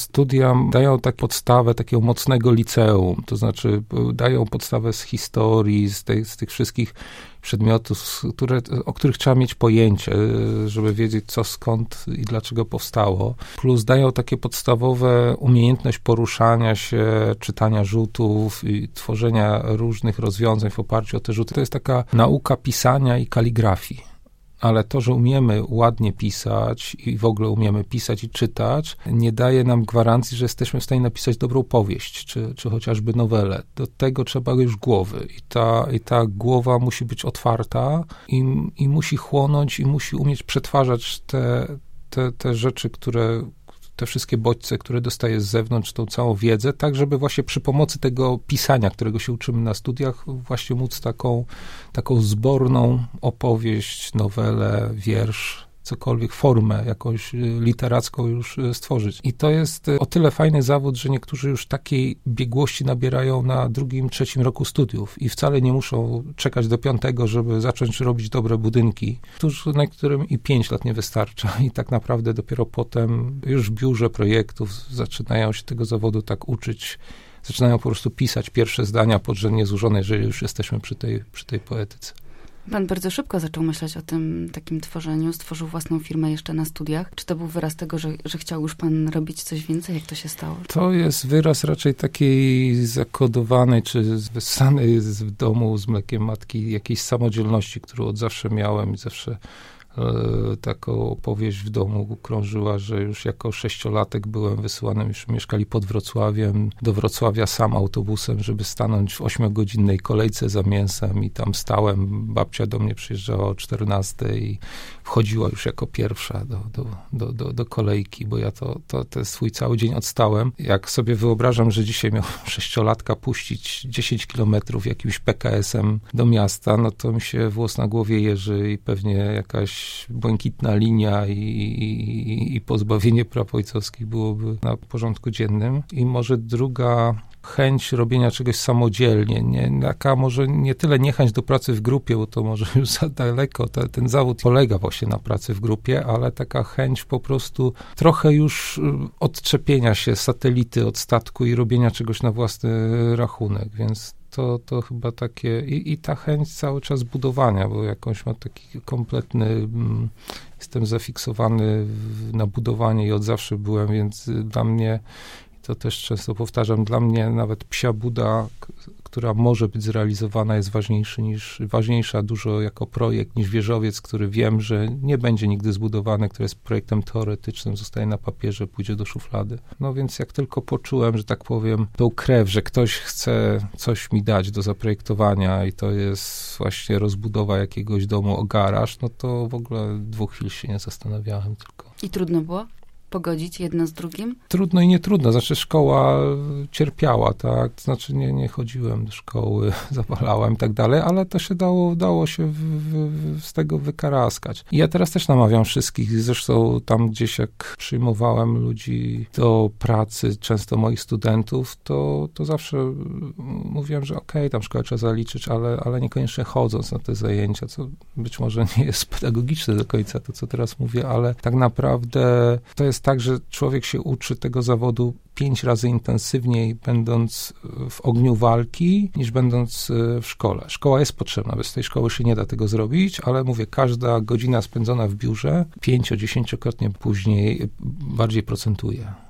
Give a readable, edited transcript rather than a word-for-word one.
Studia dają tak podstawę takiego mocnego liceum, to znaczy dają podstawę z historii, z tych wszystkich przedmiotów, o których trzeba mieć pojęcie, żeby wiedzieć co, skąd i dlaczego powstało. Plus dają takie podstawowe umiejętność poruszania się, czytania rzutów i tworzenia różnych rozwiązań w oparciu o te rzuty. To jest taka nauka pisania i kaligrafii. Ale to, że umiemy ładnie pisać i w ogóle umiemy pisać i czytać, nie daje nam gwarancji, że jesteśmy w stanie napisać dobrą powieść, czy chociażby nowelę. Do tego trzeba już głowy. I ta głowa musi być otwarta i musi chłonąć i musi umieć przetwarzać te rzeczy, te wszystkie bodźce, które dostaje z zewnątrz, tą całą wiedzę, tak żeby właśnie przy pomocy tego pisania, którego się uczymy na studiach, właśnie móc taką zborną opowieść, nowelę, wiersz, cokolwiek, formę jakąś literacką już stworzyć. I to jest o tyle fajny zawód, że niektórzy już takiej biegłości nabierają na 2., 3. roku studiów i wcale nie muszą czekać do 5., żeby zacząć robić dobre budynki, na którym i 5 lat nie wystarcza i tak naprawdę dopiero potem już w biurze projektów zaczynają się tego zawodu tak uczyć, zaczynają po prostu pisać pierwsze zdania podrzędnie złożone, jeżeli już jesteśmy przy tej poetyce. Pan bardzo szybko zaczął myśleć o tym takim tworzeniu, stworzył własną firmę jeszcze na studiach. Czy to był wyraz tego, że chciał już pan robić coś więcej? Jak to się stało? To jest wyraz raczej takiej zakodowanej, czy wyssanej w domu z mlekiem matki jakiejś samodzielności, którą od zawsze miałem i zawsze taką opowieść w domu krążyła, że już jako 6-latek byłem wysyłany, już mieszkali pod Wrocławiem, do Wrocławia sam autobusem, żeby stanąć w 8-godzinnej kolejce za mięsem i tam stałem. Babcia do mnie przyjeżdżała o 14 i wchodziła już jako pierwsza do kolejki, bo ja ten swój cały dzień odstałem. Jak sobie wyobrażam, że dzisiaj miał 6-latka puścić 10 kilometrów jakimś PKS-em do miasta, no to mi się włos na głowie jeży i pewnie jakaś błękitna linia i pozbawienie praw ojcowskich byłoby na porządku dziennym. I może druga chęć robienia czegoś samodzielnie, taka może nie tyle niechęć do pracy w grupie, bo to może już za daleko, ten zawód polega właśnie na pracy w grupie, ale taka chęć po prostu trochę już odczepienia się satelity od statku i robienia czegoś na własny rachunek, więc to chyba takie i ta chęć cały czas budowania, bo jakąś ma taki kompletny, jestem zafiksowany na budowanie i od zawsze byłem, więc dla mnie, to też często powtarzam, dla mnie nawet psia buda, która może być zrealizowana, jest ważniejsza dużo jako projekt niż wieżowiec, który wiem, że nie będzie nigdy zbudowany, który jest projektem teoretycznym, zostaje na papierze, pójdzie do szuflady. No więc jak tylko poczułem, że tak powiem, tą krew, że ktoś chce coś mi dać do zaprojektowania i to jest właśnie rozbudowa jakiegoś domu o garaż, no to w ogóle 2 chwil się nie zastanawiałem tylko. I trudno było pogodzić jedno z drugim? Trudno i nie trudno. Znaczy szkoła cierpiała, tak? To znaczy nie chodziłem do szkoły, zawalałem i tak dalej, ale to się dało się z tego wykaraskać. I ja teraz też namawiam wszystkich, zresztą tam gdzieś jak przyjmowałem ludzi do pracy, często moich studentów, to zawsze mówiłem, że okej, tam szkołę trzeba zaliczyć, ale niekoniecznie chodząc na te zajęcia, co być może nie jest pedagogiczne do końca to, co teraz mówię, ale tak naprawdę to jest tak, że człowiek się uczy tego zawodu 5 razy intensywniej, będąc w ogniu walki, niż będąc w szkole. Szkoła jest potrzebna, bez tej szkoły się nie da tego zrobić, ale mówię, każda godzina spędzona w biurze 5-10-krotnie później bardziej procentuje.